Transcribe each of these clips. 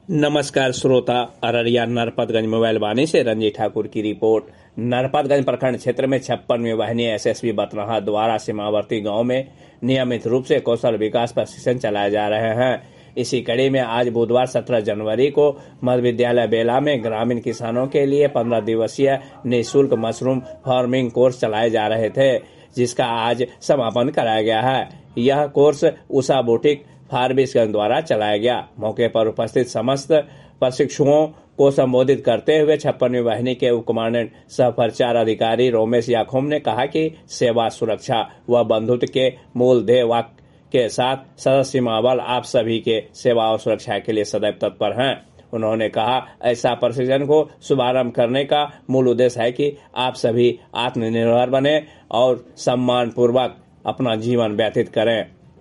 नमस्कार श्रोता, अररिया नरपतगंज मोबाइल वाणी से रंजीत ठाकुर की रिपोर्ट। नरपतगंज प्रखंड क्षेत्र में 56वीं वाहिनी एसएसबी बतनहा द्वारा सीमावर्ती गांव में नियमित रूप से कौशल विकास प्रशिक्षण चलाए जा रहे हैं। इसी कड़ी में आज बुधवार 17 जनवरी को मध्य विद्यालय बेला में ग्रामीण किसानों के लिए 15 दिवसीय निःशुल्क मशरूम फार्मिंग कोर्स चलाए जा रहे थे, जिसका आज समापन कराया गया है। यह कोर्स उषा बुटीक फार्मेसिस्ट द्वारा चलाया गया। मौके पर उपस्थित समस्त प्रशिक्षुओं को संबोधित करते हुए 56वीं वाहिनी के उप कमांडेंट सह प्रचार अधिकारी रोमेश याखूम ने कहा कि सेवा, सुरक्षा व बंधुत्व के मूल ध्येय वाक्य के साथ सशस्त्र सीमा बल आप सभी के सेवा और सुरक्षा के लिए सदैव तत्पर हैं। उन्होंने कहा, ऐसा प्रशिक्षण को शुभारंभ करने का मूल उद्देश्य है कि आप सभी आत्मनिर्भर बने और सम्मान पूर्वक अपना जीवन व्यतीत करें।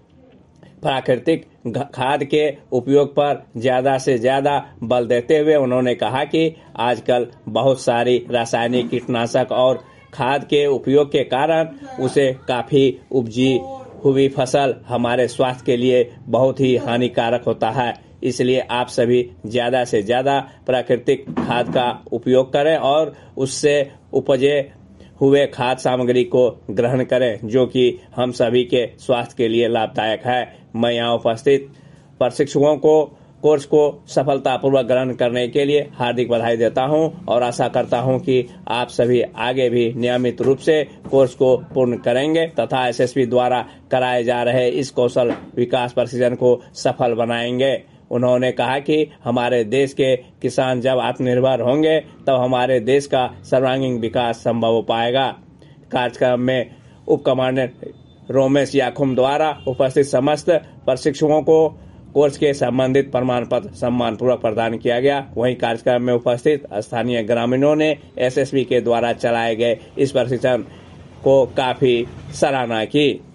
प्राकृतिक खाद के उपयोग पर ज्यादा से ज्यादा बल देते हुए उन्होंने कहा कि आजकल बहुत सारी रासायनिक कीटनाशक और खाद के उपयोग के कारण उसे काफी उपजी हुई फसल हमारे स्वास्थ्य के लिए बहुत ही हानिकारक होता है। इसलिए आप सभी ज्यादा से ज्यादा प्राकृतिक खाद का उपयोग करें और उससे उपजे हुए खाद्य सामग्री को ग्रहण करें, जो कि हम सभी के स्वास्थ्य के लिए लाभदायक है। मैं यहाँ उपस्थित प्रशिक्षुओं को कोर्स को सफलतापूर्वक ग्रहण करने के लिए हार्दिक बधाई देता हूं और आशा करता हूं कि आप सभी आगे भी नियमित रूप से कोर्स को पूर्ण करेंगे तथा एसएसबी द्वारा कराए जा रहे इस कौशल विकास प्रशिक्षण को सफल बनाएंगे। उन्होंने कहा कि हमारे देश के किसान जब आत्मनिर्भर होंगे तब हमारे देश का सर्वांगीण विकास संभव हो पाएगा। कार्यक्रम में उप कमांडेंट रोमेश याखूम द्वारा उपस्थित समस्त प्रशिक्षुओं को कोर्स के संबंधित प्रमाण पत्र सम्मानपूर्वक प्रदान किया गया। वहीं कार्यक्रम में उपस्थित स्थानीय ग्रामीणों ने एसएसबी के द्वारा चलाए गए इस प्रशिक्षण को काफी सराहना की।